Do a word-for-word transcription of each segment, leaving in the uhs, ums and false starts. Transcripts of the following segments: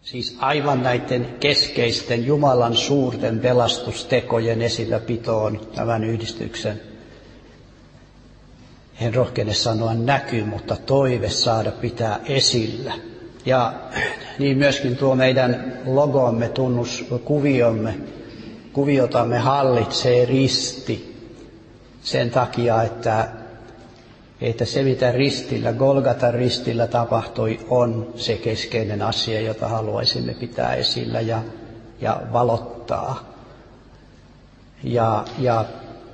Siis aivan näiden keskeisten Jumalan suurten pelastustekojen esilläpitoon tämän yhdistyksen, en rohkene sanoa näky, mutta toive saada pitää esillä. Ja niin myöskin tuo meidän logomme, tunnuskuviomme, kuviotamme hallitsee risti sen takia, että, että se mitä ristillä, Golgatan ristillä tapahtui, on se keskeinen asia, jota haluaisimme pitää esillä ja, ja valottaa. Ja, ja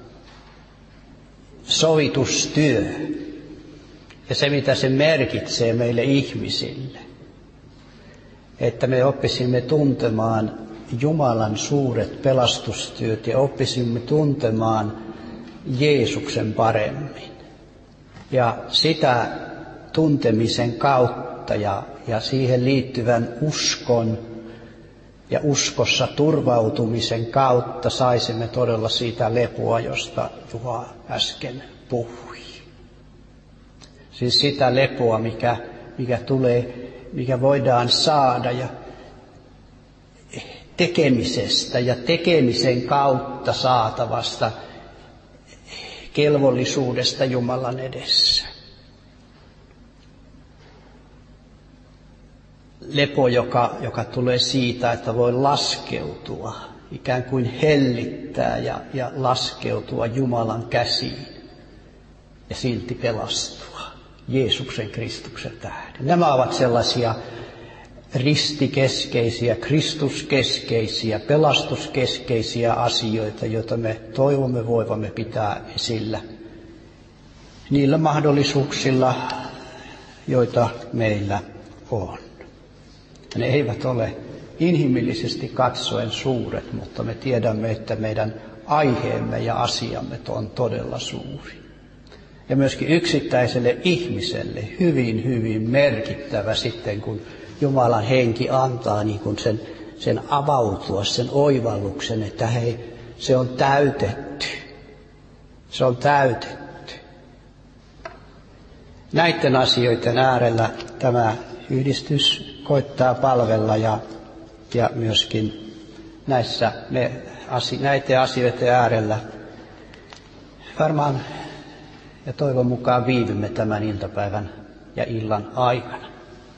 sovitustyö ja se mitä se merkitsee meille ihmisille, että me oppisimme tuntemaan Jumalan suuret pelastustyöt ja oppisimme tuntemaan Jeesuksen paremmin. Ja sitä tuntemisen kautta ja, ja siihen liittyvän uskon ja uskossa turvautumisen kautta saisimme todella siitä lepoa, josta Juha äsken puhui. Siis sitä lepoa, mikä, mikä tulee, mikä voidaan saada ja tekemisestä ja tekemisen kautta saatavasta kelvollisuudesta Jumalan edessä. Lepo, joka, joka tulee siitä, että voi laskeutua, ikään kuin hellittää ja, ja laskeutua Jumalan käsiin ja silti pelastua Jeesuksen Kristuksen tähden. Nämä ovat sellaisia ristikeskeisiä, kristuskeskeisiä, pelastuskeskeisiä asioita, joita me toivomme voivamme pitää esillä niillä mahdollisuuksilla, joita meillä on. Ne eivät ole inhimillisesti katsoen suuret, mutta me tiedämme, että meidän aiheemme ja asiamme on todella suuri. Ja myöskin yksittäiselle ihmiselle hyvin, hyvin merkittävä sitten, kun Jumalan henki antaa niin kuin sen, sen avautua, sen oivalluksen, että hei, se on täytetty. Se on täytetty. Näiden asioiden äärellä tämä yhdistys koittaa palvella ja, ja myöskin näissä me, näiden asioiden äärellä varmaan ja toivon mukaan viivymme tämän iltapäivän ja illan aikana.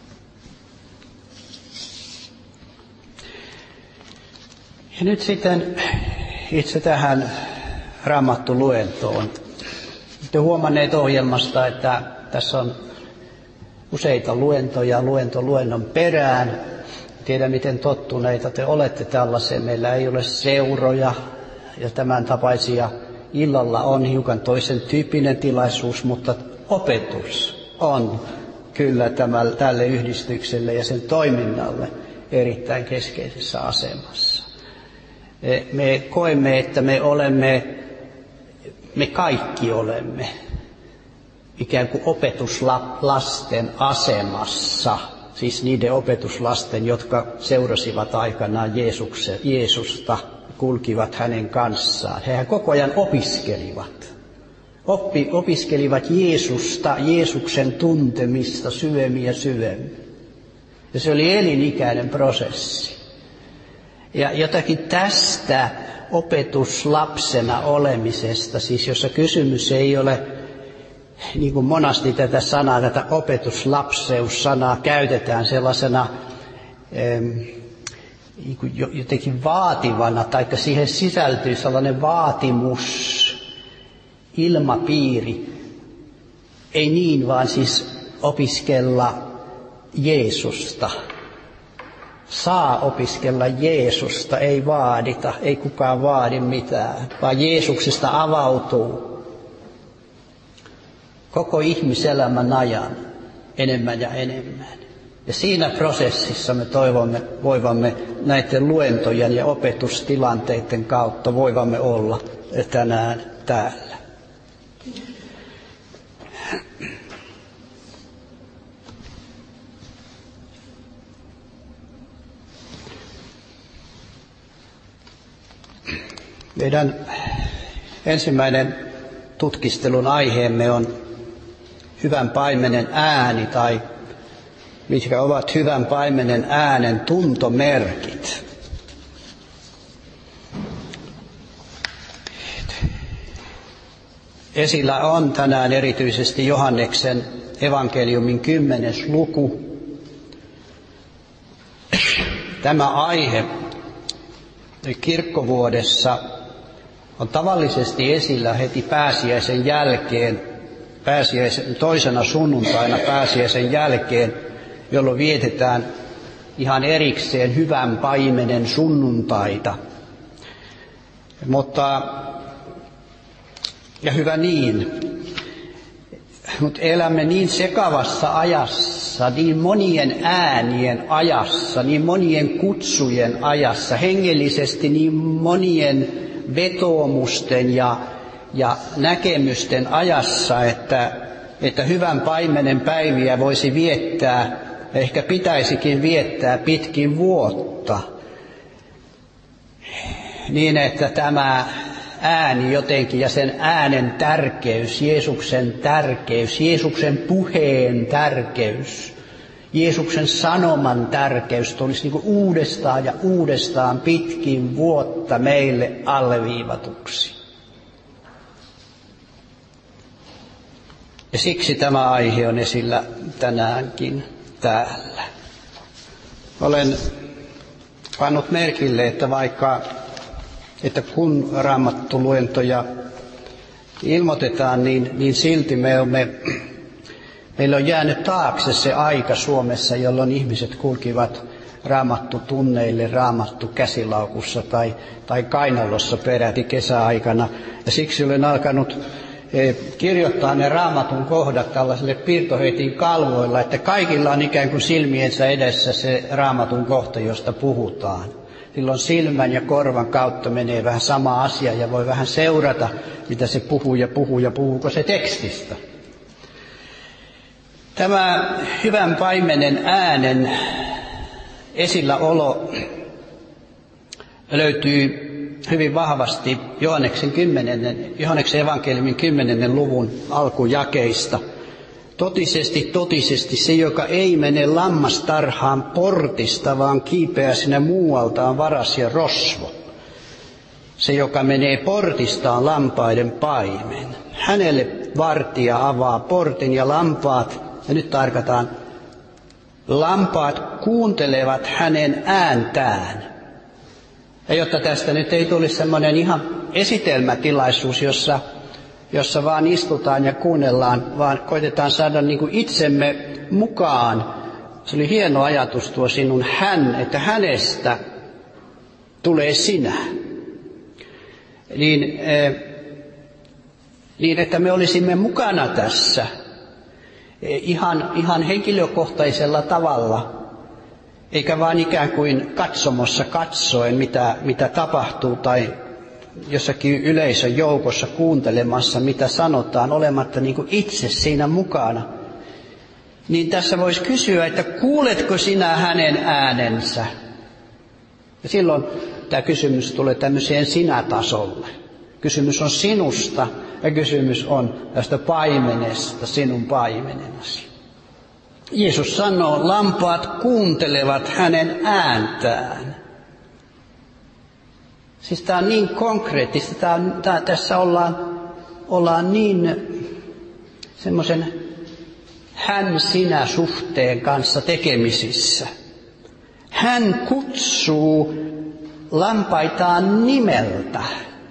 Ja nyt sitten itse tähän Raamattu-luentoon. Olette huomanneet ohjelmasta, että tässä on useita luentoja luento luennon perään. Tiedä, miten tottuneita te olette tällaiseen. Meillä ei ole seuroja ja tämän tapaisia. Illalla on hiukan toisen tyyppinen tilaisuus, mutta opetus on kyllä tämä, tälle yhdistykselle ja sen toiminnalle erittäin keskeisessä asemassa. Me koemme, että me olemme, me kaikki olemme ikään kuin opetuslasten asemassa, siis niiden opetuslasten, jotka seurasivat aikanaan Jeesusta, kulkivat hänen kanssaan. Hehän koko ajan opiskelivat. Oppi, opiskelivat Jeesusta, Jeesuksen tuntemista syvemmin ja syvemmin. Ja se oli elinikäinen prosessi. Ja jotakin tästä opetuslapsena olemisesta, siis jossa kysymys ei ole, niin kuin monasti tätä sanaa, tätä opetuslapseus-sanaa käytetään sellaisena niin kuin jotenkin vaativana, tai siihen sisältyy sellainen vaatimus, ilmapiiri. Ei niin, vaan siis opiskella Jeesusta. Saa opiskella Jeesusta, ei vaadita, ei kukaan vaadi mitään, vaan Jeesuksesta avautuu koko ihmiselämän ajan enemmän ja enemmän. Ja siinä prosessissa me toivomme voivamme näiden luentojen ja opetustilanteiden kautta voivamme olla tänään täällä. Meidän ensimmäinen tutkistelun aiheemme on hyvän paimenen ääni tai mitkä ovat hyvän paimenen äänen tuntomerkit. Esillä on tänään erityisesti Johanneksen evankeliumin kymmenes luku. Tämä aihe kirkkovuodessa on tavallisesti esillä heti pääsiäisen jälkeen, pääsiäisen, toisena sunnuntaina pääsiäisen jälkeen, jolloin vietetään ihan erikseen hyvän paimenen sunnuntaita. Mutta, ja hyvä niin, mutta elämme niin sekavassa ajassa, niin monien äänien ajassa, niin monien kutsujen ajassa, hengellisesti niin monien vetoomusten ja, ja näkemysten ajassa, että, että hyvän paimenen päiviä voisi viettää, ehkä pitäisikin viettää pitkin vuotta, niin että tämä ääni jotenkin ja sen äänen tärkeys, Jeesuksen tärkeys, Jeesuksen puheen tärkeys, Jeesuksen sanoman tärkeys tulisi niin kuin uudestaan ja uudestaan pitkin vuotta meille alleviivatuksi. Ja siksi tämä aihe on esillä tänäänkin täällä. Olen pannut merkille, että vaikka että kun raamattuluentoja ilmoitetaan, niin, niin silti me olemme, meillä on jäänyt taakse se aika Suomessa, jolloin ihmiset kulkivat raamattutunneille raamattu käsilaukussa tai, tai kainalossa peräti kesäaikana. Ja siksi olen alkanut eh, kirjoittaa ne raamatun kohdat tällaisille piirtoheitin kalvoilla, että kaikilla on ikään kuin silmiensä edessä se raamatun kohta, josta puhutaan. Silloin silmän ja korvan kautta menee vähän sama asia ja voi vähän seurata, mitä se puhuu ja puhuu ja puhuuko se tekstistä. Tämä hyvän paimenen äänen esilläolo löytyy hyvin vahvasti Johanneksen, kymmenennen, Johanneksen evankeliumin kymmenennen luvun alkujakeista. Totisesti, totisesti se, joka ei mene lammastarhaan portista, vaan kiipeää sinne muualta, on varas ja rosvo. Se, joka menee portista, on lampaiden paimen. Hänelle vartija avaa portin ja lampaat, ja nyt tarkataan, lampaat kuuntelevat hänen ääntään. Ja jotta tästä nyt ei tulisi semmoinen ihan esitelmätilaisuus, jossa jossa vaan istutaan ja kuunnellaan, vaan koitetaan saada niin kuin itsemme mukaan. Se oli hieno ajatus tuo sinun hän, että hänestä tulee sinä. Niin, eh, niin että me olisimme mukana tässä eh, ihan, ihan henkilökohtaisella tavalla, eikä vaan ikään kuin katsomossa katsoen, mitä, mitä tapahtuu tai jossakin yleisön joukossa kuuntelemassa, mitä sanotaan, olematta niin kuin itse siinä mukana. Niin tässä voisi kysyä, että kuuletko sinä hänen äänensä? Ja silloin tämä kysymys tulee tämmöiseen sinä-tasolle. Kysymys on sinusta ja kysymys on tästä paimenesta, sinun paimenenasi. Jeesus sanoo, lampaat kuuntelevat hänen ääntään. Siis tämä on niin konkreettista, tämä on, tämä, tässä ollaan, ollaan niin semmoisen hän-sinä-suhteen kanssa tekemisissä. Hän kutsuu lampaitaan nimeltä.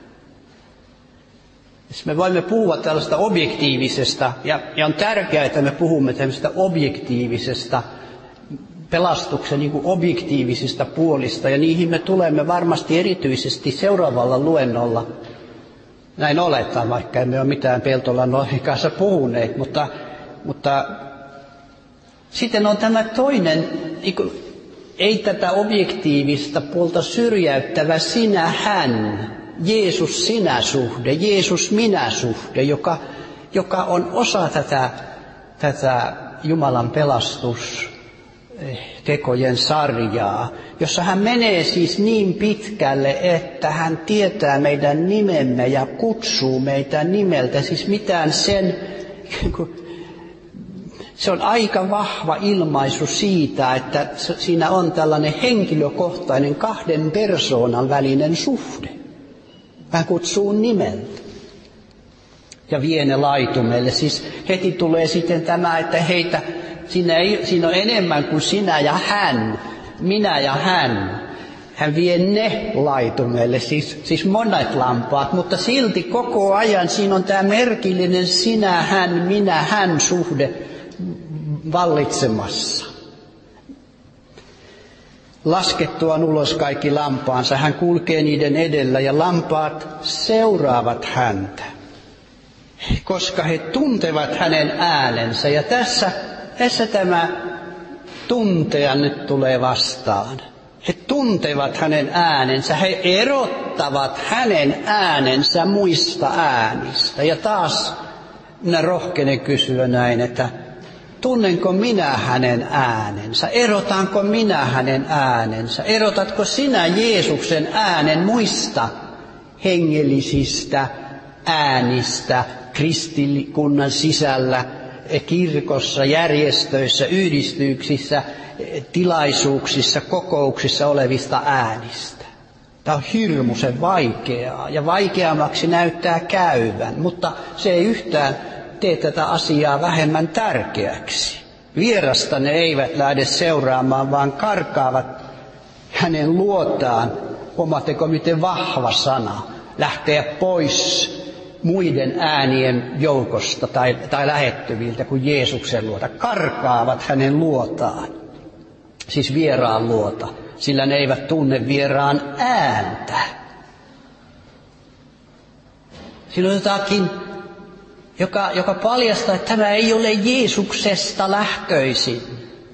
Siis me voimme puhua tällaista objektiivisesta, ja, ja on tärkeää, että me puhumme tällaista objektiivisesta pelastuksen niin kuin objektiivisista puolista, ja niihin me tulemme varmasti erityisesti seuraavalla luennolla. Näin oletaan, vaikka emme ole mitään Peltolan kanssa puhuneet, mutta, mutta sitten on tämä toinen, niin kuin, ei tätä objektiivista puolta syrjäyttävä sinä-hän, Jeesus-sinä-suhde, Jeesus-minä-suhde, joka, joka on osa tätä, tätä Jumalan pelastus tekojen sarjaa, jossa hän menee siis niin pitkälle, että hän tietää meidän nimemme ja kutsuu meitä nimeltä. Siis mitään sen, Se on aika vahva ilmaisu siitä, että siinä on tällainen henkilökohtainen kahden persoonan välinen suhde. Hän kutsuu nimeltä ja vie ne laitumelle. Siis heti tulee sitten tämä, että heitä, siinä, ei, siinä on enemmän kuin sinä ja hän, minä ja hän. Hän vie ne laitumelle, siis, siis monet lampaat, mutta silti koko ajan siinä on tämä merkillinen sinä, hän, minä, hän suhde vallitsemassa. Laskettuaan ulos kaikki lampaansa, hän kulkee niiden edellä ja lampaat seuraavat häntä, koska he tuntevat hänen äänensä. Ja tässä, tässä tämä tuntea nyt tulee vastaan. He tuntevat hänen äänensä, he erottavat hänen äänensä muista äänistä. Ja taas minä rohkenen kysyä näin, että tunnenko minä hänen äänensä? Erotanko minä hänen äänensä? Erotatko sinä Jeesuksen äänen muista hengellisistä äänistä kristikunnan sisällä, kirkossa, järjestöissä, yhdistyksissä, tilaisuuksissa, kokouksissa olevista äänistä? Tämä on hirmuisen vaikeaa ja vaikeammaksi näyttää käyvän, mutta se ei yhtään tee tätä asiaa vähemmän tärkeäksi. Vierasta ne eivät lähde seuraamaan, vaan karkaavat hänen luotaan. Huomaatteko, miten vahva sana lähteä pois muiden äänien joukosta tai, tai lähettyviltä kuin Jeesuksen luota. Karkaavat hänen luotaan, siis vieraan luota, sillä ne eivät tunne vieraan ääntä. Siinä on jotakin, joka, joka paljastaa, että tämä ei ole Jeesuksesta lähtöisin.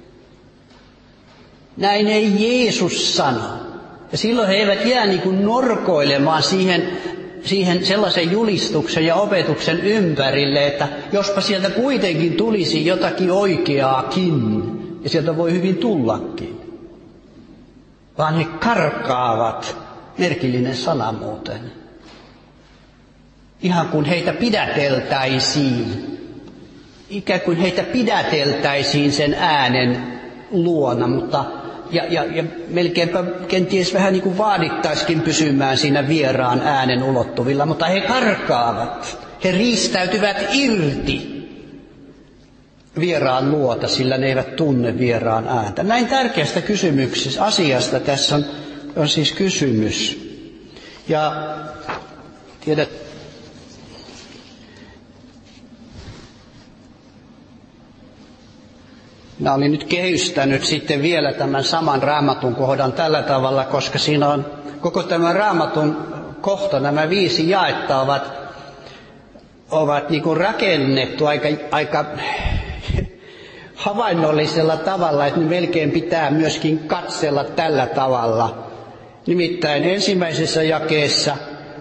Näin ei Jeesus sano. Ja silloin he eivät jää niin kuin norkoilemaan siihen, siihen sellaisen julistuksen ja opetuksen ympärille, että jospa sieltä kuitenkin tulisi jotakin oikeaakin, ja sieltä voi hyvin tullakin. Vaan he karkaavat, merkillinen sana muuten, ihan kuin heitä pidäteltäisiin, ikään kuin heitä pidäteltäisiin sen äänen luona, mutta ja, ja, ja melkeinpä kenties vähän niin kuin vaadittaisikin pysymään siinä vieraan äänen ulottuvilla, mutta he karkaavat, he riistäytyvät irti vieraan luota, sillä ne eivät tunne vieraan ääntä. Näin tärkeästä kysymyksestä, asiasta tässä on, on siis kysymys. Ja tiedät, minä olin nyt kehystänyt sitten vielä tämän saman raamatun kohdan tällä tavalla, koska siinä on koko tämän raamatun kohta, nämä viisi jaetta ovat, ovat niin kuin rakennettu aika, aika havainnollisella tavalla, että ne melkein pitää myöskin katsella tällä tavalla. Nimittäin ensimmäisessä jakeessa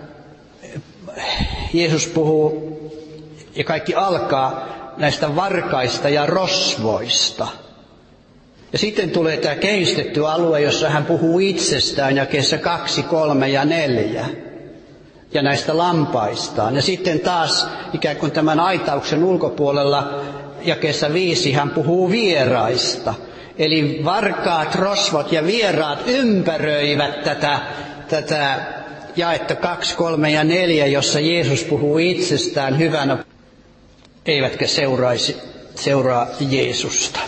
Jeesus puhuu, ja kaikki alkaa näistä varkaista ja rosvoista. Ja sitten tulee tämä kehystetty alue, jossa hän puhuu itsestään jakeessa kaksi, kolme ja neljä. Ja näistä lampaistaan. Ja sitten taas ikään kuin tämän aitauksen ulkopuolella jakeessa viisi hän puhuu vieraista. Eli varkaat, rosvot ja vieraat ympäröivät tätä, tätä jaetta kaksi, kolme ja neljä, jossa Jeesus puhuu itsestään hyvänä, eivätkä seuraisi, seuraa Jeesusta.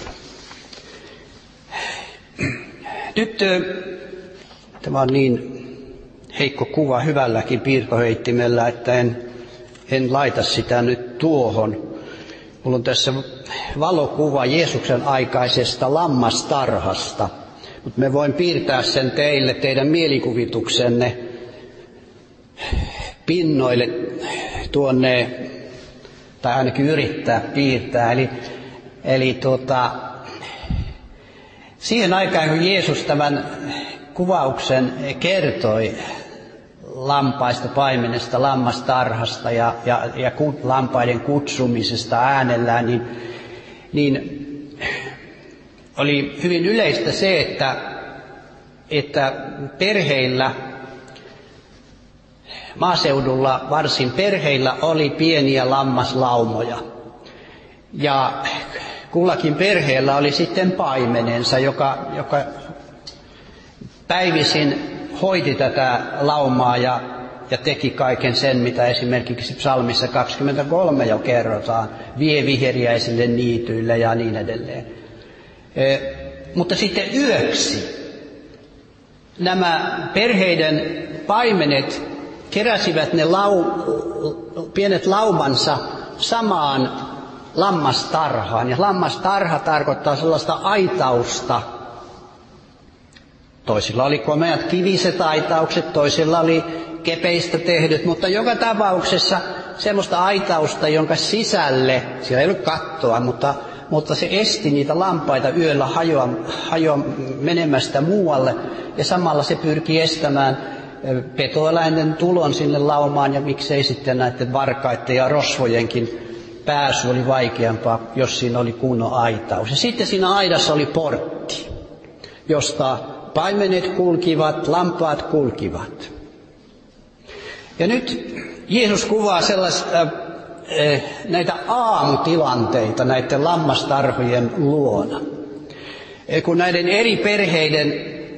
Nyt tämä on niin heikko kuva hyvälläkin piirtoheittimellä, että en, en laita sitä nyt tuohon. Mulla on tässä valokuva Jeesuksen aikaisesta lammastarhasta, mutta me voin piirtää sen teille, teidän mielikuvituksenne pinnoille tuonne, tai ainakin yrittää piirtää. Eli, eli tuota, siihen aikaan, kun Jeesus tämän kuvauksen kertoi lampaista, paimenesta, lammastarhasta ja, ja, ja lampaiden kutsumisesta äänellään, niin, niin oli hyvin yleistä se, että, että perheillä, maaseudulla varsin perheillä oli pieniä lammaslaumoja. Ja kullakin perheellä oli sitten paimenensa, joka, joka päivisin hoiti tätä laumaa ja, ja teki kaiken sen, mitä esimerkiksi psalmissa kaksikymmentäkolme jo kerrotaan, vie viheriäisille niityille ja niin edelleen. E, mutta sitten yöksi nämä perheiden paimenet keräsivät ne lau, pienet laumansa samaan lammastarhaan. Ja lammastarha tarkoittaa sellaista aitausta. Toisilla oli komeat kiviset aitaukset, toisilla oli kepeistä tehdyt, mutta joka tapauksessa semmoista aitausta, jonka sisälle, siellä ei ollut kattoa, mutta, mutta se esti niitä lampaita yöllä hajoa, hajoa menemästä muualle. Ja samalla se pyrki estämään petoeläinten tulon sinne laumaan ja miksei sitten näiden varkaiden ja rosvojenkin pääsy oli vaikeampaa, jos siinä oli kunnon aitaus. Ja sitten siinä aidassa oli portti, josta paimenet kulkivat, lampaat kulkivat. Ja nyt Jeesus kuvaa sellaista, äh, näitä aamutilanteita näiden lammastarhojen luona. Kun näiden eri perheiden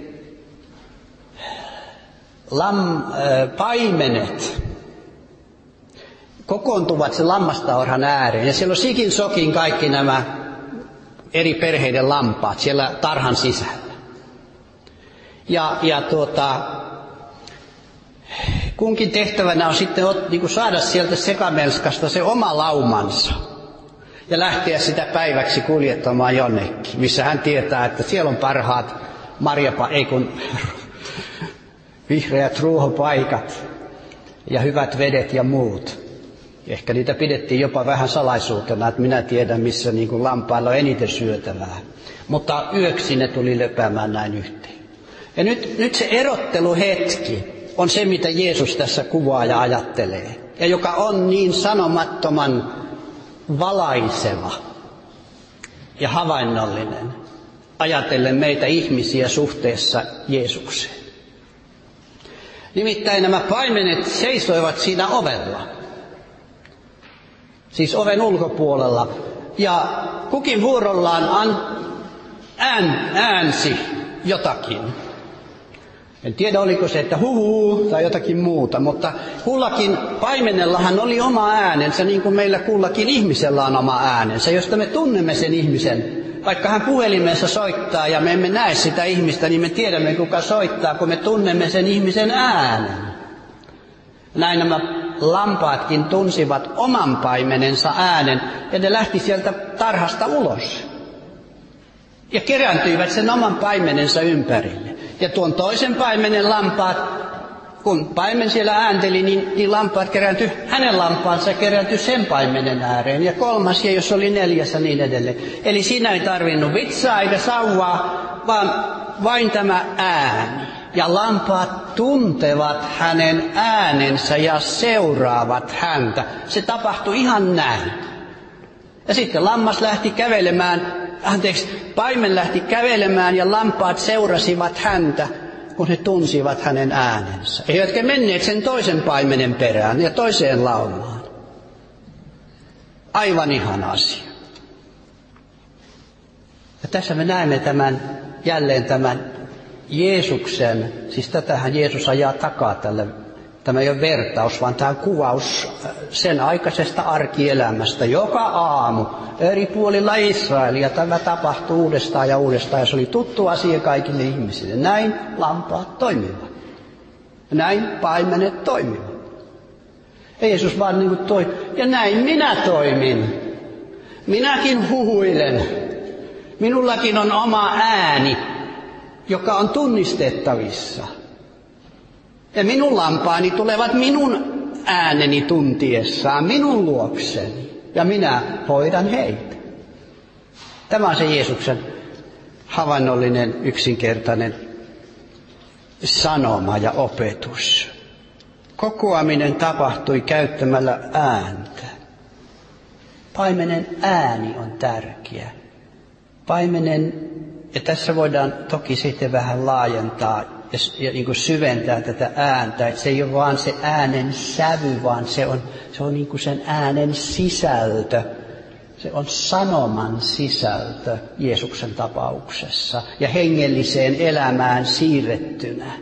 lam, äh, paimenet kokoontuvat sen lammastarhan ääreen. Ja siellä on sikin sokin kaikki nämä eri perheiden lampaat siellä tarhan sisällä. Ja, ja tuota, kunkin tehtävänä on sitten niin kuin saada sieltä sekamelskasta se oma laumansa. Ja lähteä sitä päiväksi kuljettamaan jonnekin, missä hän tietää, että siellä on parhaat marjapa, ei kun vihreät ruohopaikat ja hyvät vedet ja muut. Ehkä niitä pidettiin jopa vähän salaisuutena, että minä tiedän, missä niin kuin lampailla on eniten syötävää. Mutta yöksi ne tuli lepäämään näin yhteen. Ja nyt, nyt se erotteluhetki on se, mitä Jeesus tässä kuvaa ja ajattelee. Ja joka on niin sanomattoman valaiseva ja havainnollinen, ajatellen meitä ihmisiä suhteessa Jeesukseen. Nimittäin nämä paimenet seisoivat siinä ovella. Siis oven ulkopuolella. Ja kukin vuorollaan an, ään, äänsi jotakin. En tiedä, oliko se, että huhuu tai jotakin muuta, mutta kullakin paimenellahan oli oma äänensä, niin kuin meillä kullakin ihmisellä on oma äänensä, josta me tunnemme sen ihmisen. Vaikka hän puhelimessa soittaa ja me emme näe sitä ihmistä, niin me tiedämme, kuka soittaa, kun me tunnemme sen ihmisen äänen. Näin nämä lampaatkin tunsivat oman paimenensa äänen, ja ne lähti sieltä tarhasta ulos. Ja kerääntyivät sen oman paimenensa ympärille. Ja tuon toisen paimenen lampaat, kun paimen siellä äänteli, niin, niin lampaat kerääntyi, hänen lampaansa kerääntyi sen paimenen ääreen. Ja kolmas, ja jos oli neljäs ja niin edelleen. Eli siinä ei tarvinnut vitsaa eikä sauvaa, vaan vain tämä ääni. Ja lampaat tuntevat hänen äänensä ja seuraavat häntä. Se tapahtui ihan näin. Ja sitten lammas lähti kävelemään, anteeksi, paimen lähti kävelemään ja lampaat seurasivat häntä, kun he tunsivat hänen äänensä. Eivätkä menneet sen toisen paimenen perään ja toiseen laumaan. Aivan ihan asia. Ja tässä me näemme tämän, jälleen tämän Jeesuksen, siis tätähän Jeesus ajaa takaa tälle. Tämä ei ole vertaus, vaan tämä on kuvaus sen aikaisesta arkielämästä. Joka aamu eri puolilla Israelia tämä tapahtuu uudestaan ja uudestaan. Ja se oli tuttu asia kaikille ihmisille. Näin lampaat toimivat. Näin paimenet toimivat. Ja Jeesus vaan niin kuin toi. Ja näin minä toimin. Minäkin huhuilen. Minullakin on oma ääni, joka on tunnistettavissa. Ja minun lampaani tulevat minun ääneni tuntiessaan, minun luokseni, ja minä hoidan heitä. Tämä on se Jeesuksen havainnollinen, yksinkertainen sanoma ja opetus. Kokoaminen tapahtui käyttämällä ääntä. Paimenen ääni on tärkeä. Paimenen, ja tässä voidaan toki sitten vähän laajentaa ja, ja niin kuin syventää tätä ääntä, että se ei ole vaan se äänen sävy, vaan se on, se on niin kuin sen äänen sisältö, Se on sanoman sisältö Jeesuksen tapauksessa ja hengelliseen elämään siirrettynä.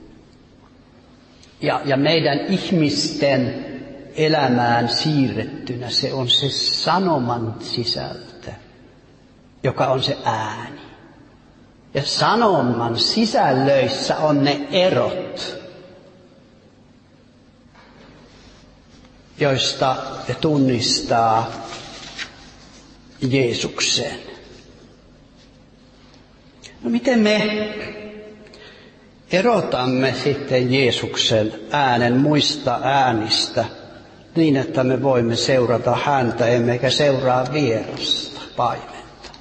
Ja, ja meidän ihmisten elämään siirrettynä se on se sanoman sisältö, joka on se ääni. Ja sanoman sisällöissä on ne erot, joista he tunnistaa Jeesuksen. No miten me erotamme sitten Jeesuksen äänen muista äänistä niin, että me voimme seurata häntä, emmekä seuraa vierasta paimenta?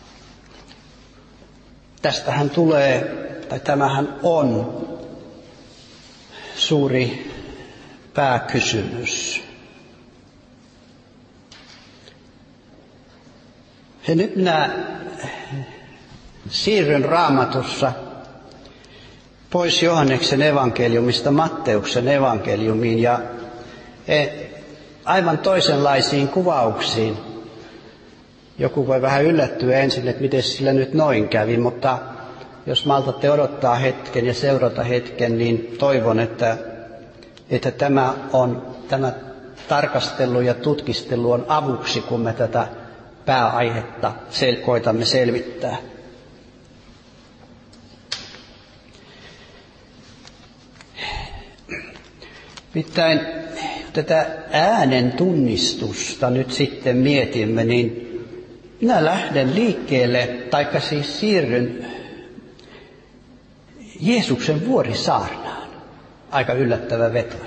Tästähän tulee, tai tämähän on suuri pääkysymys. Ja nyt minä siirryn Raamatussa pois Johanneksen evankeliumista Matteuksen evankeliumiin ja aivan toisenlaisiin kuvauksiin. Joku voi vähän yllättyä ensin, että miten sillä nyt noin kävi, mutta jos maltatte odottaa hetken ja seurata hetken, niin toivon, että, että tämä, on, tämä tarkastelu ja tutkistelu on avuksi, kun me tätä pääaihetta sel- koitamme selvittää. Nimittäin tätä äänen tunnistusta nyt sitten mietimme, niin minä lähden liikkeelle, taikka siis siirryn Jeesuksen vuorisaarnaan. Aika yllättävä veto.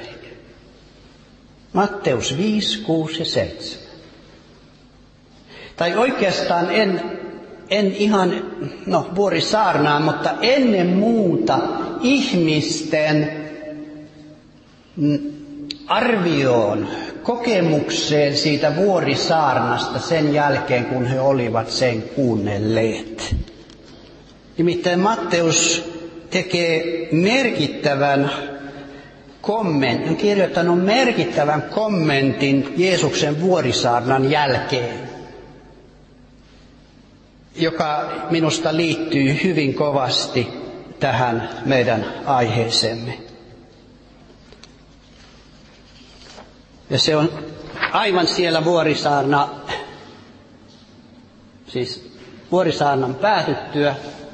Matteus viisi, kuusi ja seitsemän. Tai oikeastaan en, en ihan, no vuorisaarnaan, mutta ennen muuta ihmisten arvioon, kokemukseen siitä vuorisaarnasta sen jälkeen, kun he olivat sen kuunnelleet. Nimittäin Matteus tekee merkittävän kommentin, on kirjoittanut merkittävän kommentin Jeesuksen vuorisaarnan jälkeen, joka minusta liittyy hyvin kovasti tähän meidän aiheeseemme. Ja se on aivan siellä vuorisaarna, siis vuorisaarnan päätyttyä,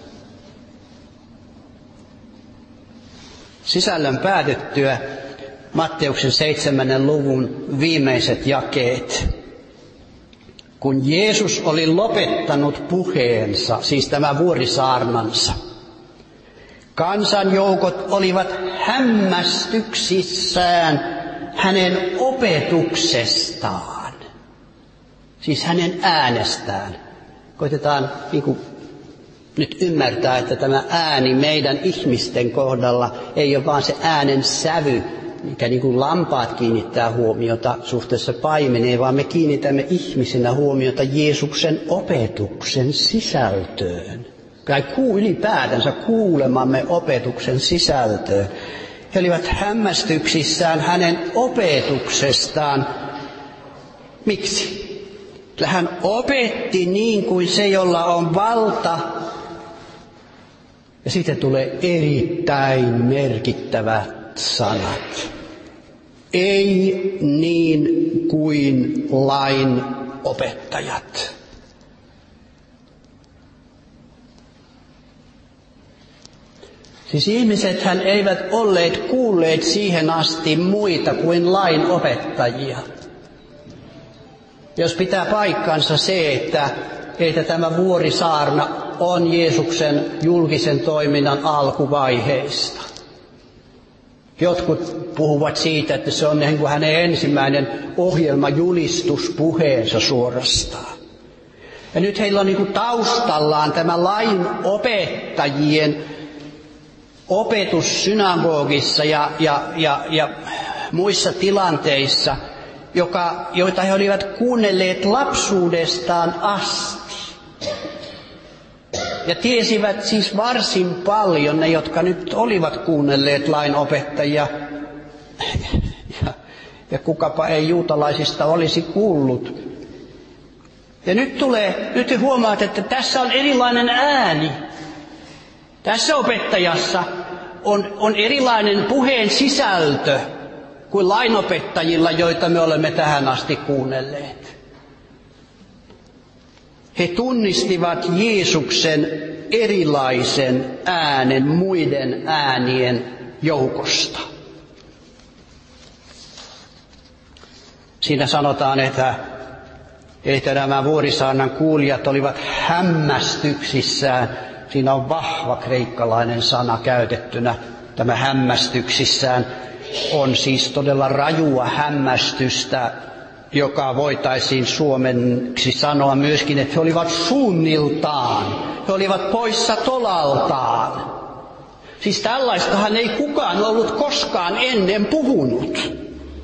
sisällön päätyttyä, Matteuksen seitsemännen luvun viimeiset jakeet. Kun Jeesus oli lopettanut puheensa, siis tämä vuorisaarnansa, kansanjoukot olivat hämmästyksissään hänen opetuksestaan, siis hänen äänestään. Koitetaan niin kuin nyt ymmärtää, että tämä ääni meidän ihmisten kohdalla ei ole vaan se äänen sävy, mikä niin kuin lampaat kiinnittää huomiota suhteessa paimeneen, vaan me kiinnitämme ihmisinä huomiota Jeesuksen opetuksen sisältöön. Tai kuu ylipäätänsä kuulemamme opetuksen sisältöön. He olivat hämmästyksissään hänen opetuksestaan. Miksi? Hän opetti niin kuin se, jolla on valta. Ja sitten tulee erittäin merkittävät sanat. Ei niin kuin lain opettajat. Siis ihmisethän eivät olleet kuulleet siihen asti muita kuin lain opettajia. Jos pitää paikkansa se, että, että tämä vuorisaarna on Jeesuksen julkisen toiminnan alkuvaiheista. Jotkut puhuvat siitä, että se on niin kuin hänen ensimmäinen ohjelmajulistuspuheensa suorastaan. Ja nyt heillä on niin kuin taustallaan tämä lain opettajien opetus synagogissa ja, ja, ja, ja muissa tilanteissa, joka, joita he olivat kuunnelleet lapsuudestaan asti. Ja tiesivät siis varsin paljon ne, jotka nyt olivat kuunnelleet lainopettajia. Ja, ja kukapa ei juutalaisista olisi kuullut. Ja nyt tulee, nyt te huomaatte, että tässä on erilainen ääni. Tässä opettajassa on, on erilainen puheen sisältö kuin lainopettajilla, joita me olemme tähän asti kuunnelleet. He tunnistivat Jeesuksen erilaisen äänen muiden äänien joukosta. Siinä sanotaan, että, että nämä vuorisaarnan kuulijat olivat hämmästyksissään. Siinä on vahva kreikkalainen sana käytettynä. Tämä hämmästyksissään on siis todella rajua hämmästystä, joka voitaisiin suomeksi sanoa myöskin, että he olivat suunniltaan, he olivat poissa tolaltaan. Siis tällaistahan ei kukaan ollut koskaan ennen puhunut.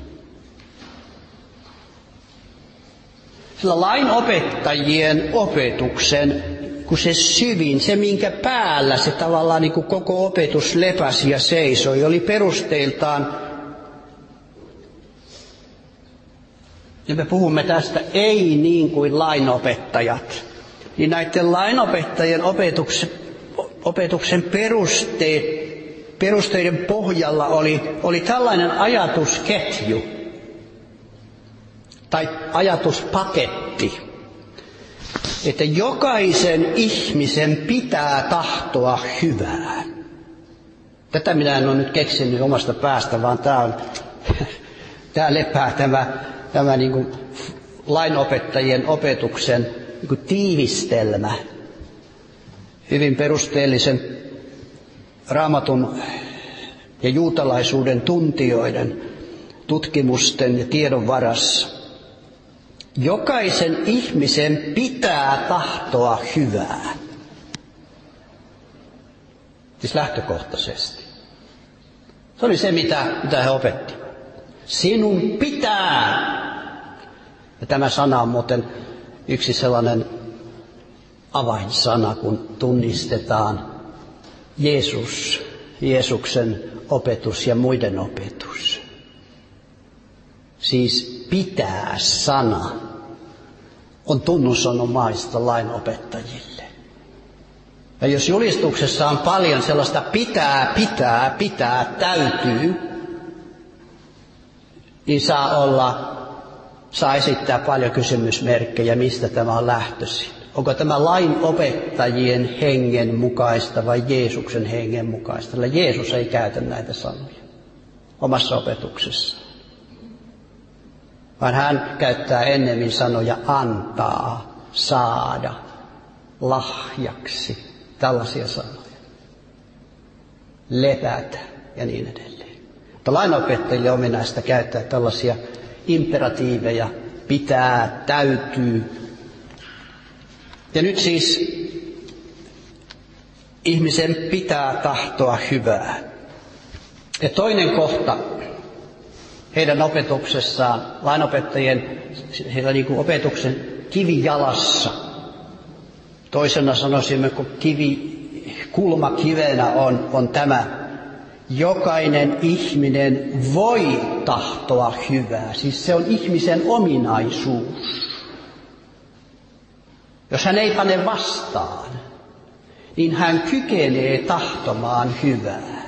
Sillä lainopettajien opetuksen, kun se syvin, se minkä päällä se tavallaan niin kuin koko opetus lepäsi ja seisoi, oli perusteiltaan, ja me puhumme tästä ei niin kuin lainopettajat, niin näiden lainopettajien opetuksen, opetuksen perusteet, perusteiden pohjalla oli, oli tällainen ajatusketju tai ajatuspaketti, että jokaisen ihmisen pitää tahtoa hyvää. Tätä minä en ole nyt keksinyt omasta päästä, vaan tämä on, tämä lepää tämä, tämä niin kuin lainopettajien opetuksen niin kuin tiivistelmä, hyvin perusteellisen Raamatun ja juutalaisuuden tuntijoiden tutkimusten ja tiedon varassa. Jokaisen ihmisen pitää tahtoa hyvää. Siis lähtökohtaisesti. Se oli se, mitä, mitä he opettivat. Sinun pitää. Ja tämä sana on muuten yksi sellainen avainsana, kun tunnistetaan Jeesus, Jeesuksen opetus ja muiden opetus. Siis pitää sana on tunnusonomaista lainopettajille. Ja jos julistuksessa on paljon sellaista pitää, pitää, pitää, täytyy, niin saa olla, saa esittää paljon kysymysmerkkejä, mistä tämä on lähtöisin. Onko tämä lainopettajien hengen mukaista vai Jeesuksen hengen mukaista? Sillä Jeesus ei käytä näitä sanoja omassa opetuksessaan. Vaan hän käyttää ennemmin sanoja antaa, saada, lahjaksi, tällaisia sanoja. Levätä ja niin edelleen. Mutta lainopettajille on ominaista käyttää tällaisia imperatiiveja, pitää, täytyy. Ja nyt siis ihmisen pitää tahtoa hyvää. Ja toinen kohta heidän opetuksessaan, lainopettajien, heillä niin kuin opetuksen kivijalassa. Toisena sanoisimme, kun kivi, kulmakivenä on, on tämä. Jokainen ihminen voi tahtoa hyvää. Siis se on ihmisen ominaisuus. Jos hän ei pane vastaan, niin hän kykenee tahtomaan hyvää.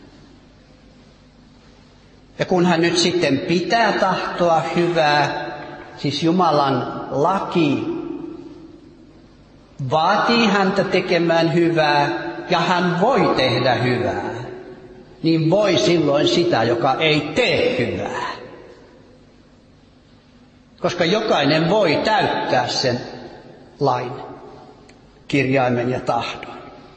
Ja kun hän nyt sitten pitää tahtoa hyvää, siis Jumalan laki vaatii häntä tekemään hyvää ja hän voi tehdä hyvää, niin voi silloin sitä, joka ei tee hyvää. Koska jokainen voi täyttää sen lain, kirjaimen ja tahdon.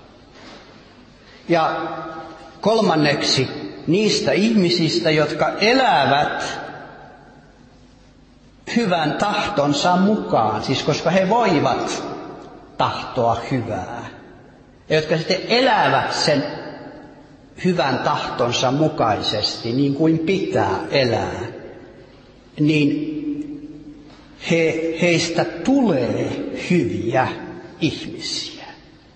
Ja kolmanneksi, niistä ihmisistä, jotka elävät hyvän tahtonsa mukaan, siis koska he voivat tahtoa hyvää, ja jotka sitten elävät sen hyvän tahtonsa mukaisesti, niin kuin pitää elää, niin he, heistä tulee hyviä ihmisiä.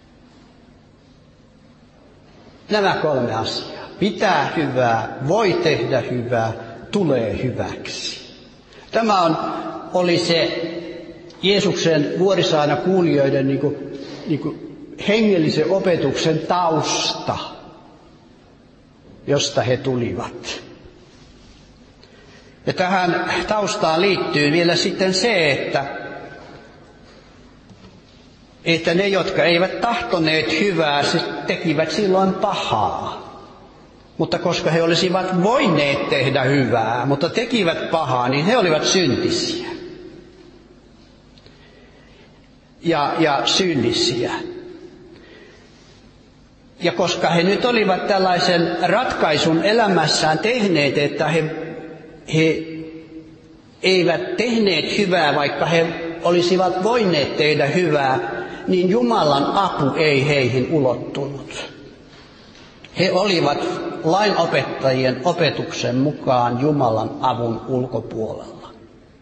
Nämä kolme asiaa. Pitää hyvää, voi tehdä hyvää, tulee hyväksi. Tämä on, oli se Jeesuksen vuorisaarnan kuulijoiden niin kuin, niin kuin hengellisen opetuksen tausta, josta he tulivat. Ja tähän taustaan liittyy vielä sitten se, että, että ne, jotka eivät tahtoneet hyvää, tekivät silloin pahaa. Mutta koska he olisivat voineet tehdä hyvää, mutta tekivät pahaa, niin he olivat syntisiä. Ja, ja synnisiä. Ja koska he nyt olivat tällaisen ratkaisun elämässään tehneet, että he, he eivät tehneet hyvää, vaikka he olisivat voineet tehdä hyvää, niin Jumalan apu ei heihin ulottunut. He olivat lainopettajien opetuksen mukaan Jumalan avun ulkopuolella.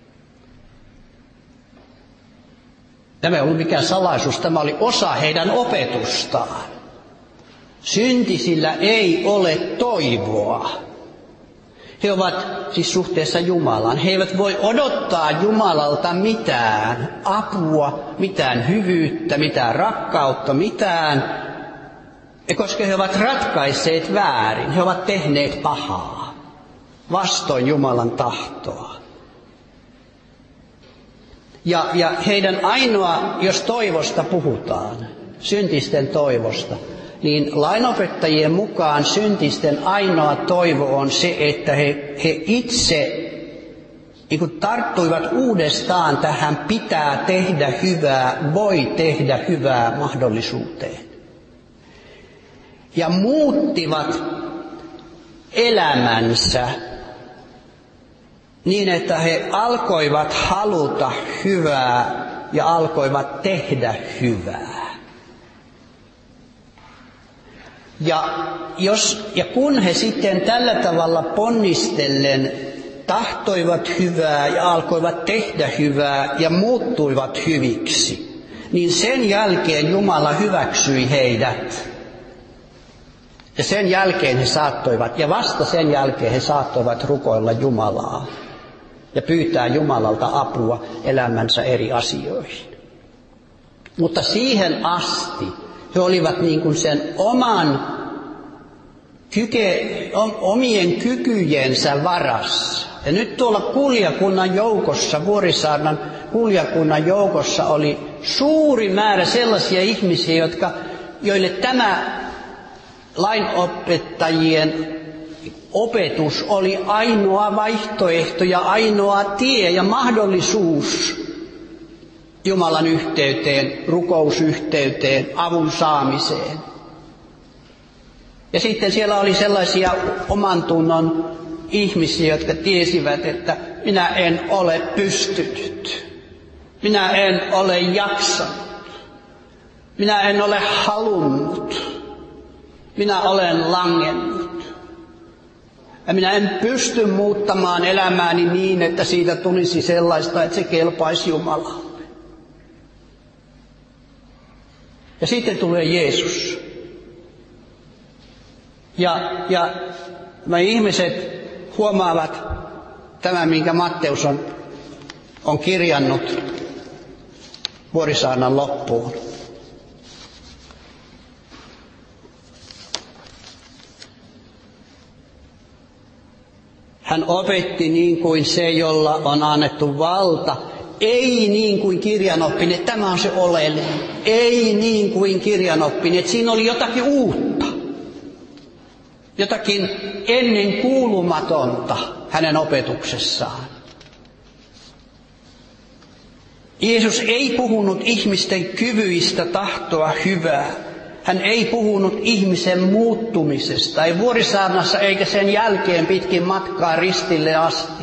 Tämä ei ollut mikään salaisuus, tämä oli osa heidän opetustaan. Syntisillä ei ole toivoa. He ovat siis suhteessa Jumalaan. He eivät voi odottaa Jumalalta mitään apua, mitään hyvyyttä, mitään rakkautta, mitään, koska he ovat ratkaisseet väärin. He ovat tehneet pahaa vastoin Jumalan tahtoa. Ja, ja heidän ainoa, jos toivosta puhutaan, syntisten toivosta, niin lainopettajien mukaan syntisten ainoa toivo on se, että he, he itse niin kuin tarttuivat uudestaan tähän pitää tehdä hyvää, voi tehdä hyvää mahdollisuuteen. Ja muuttivat elämänsä niin, että he alkoivat haluta hyvää ja alkoivat tehdä hyvää. Ja, jos, ja kun he sitten tällä tavalla ponnistellen tahtoivat hyvää ja alkoivat tehdä hyvää ja muuttuivat hyviksi, niin sen jälkeen Jumala hyväksyi heidät. Ja sen jälkeen he saattoivat, ja vasta sen jälkeen he saattoivat rukoilla Jumalaa ja pyytää Jumalalta apua elämänsä eri asioihin. Mutta siihen asti he olivat niin kuin sen oman kyke, omien kykyjensä varassa. Ja nyt tuolla kuulijakunnan joukossa, Vuorisaarnan kuulijakunnan joukossa oli suuri määrä sellaisia ihmisiä, jotka, joille tämä lainopettajien opetus oli ainoa vaihtoehto ja ainoa tie ja mahdollisuus Jumalan yhteyteen, rukousyhteyteen, avun saamiseen. Ja sitten siellä oli sellaisia oman tunnon ihmisiä, jotka tiesivät, että minä en ole pystynyt, minä en ole jaksanut, minä en ole halunnut, minä olen langennut. Ja minä en pysty muuttamaan elämääni niin, että siitä tulisi sellaista, että se kelpaisi Jumalalle. Ja sitten tulee Jeesus. Ja, ja nämä ihmiset huomaavat tämän, minkä Matteus on, on kirjannut Vuorisaarnan loppuun. Hän opetti niin kuin se, jolla on annettu valta. Ei niin kuin kirjanoppineet, tämä on se oleellinen. Ei niin kuin kirjanoppineet, siinä oli jotakin uutta. Jotakin ennen kuulumatonta hänen opetuksessaan. Jeesus ei puhunut ihmisten kyvyistä tahtoa hyvää. Hän ei puhunut ihmisen muuttumisesta, ei Vuorisaarnassa eikä sen jälkeen pitkin matkaa ristille asti.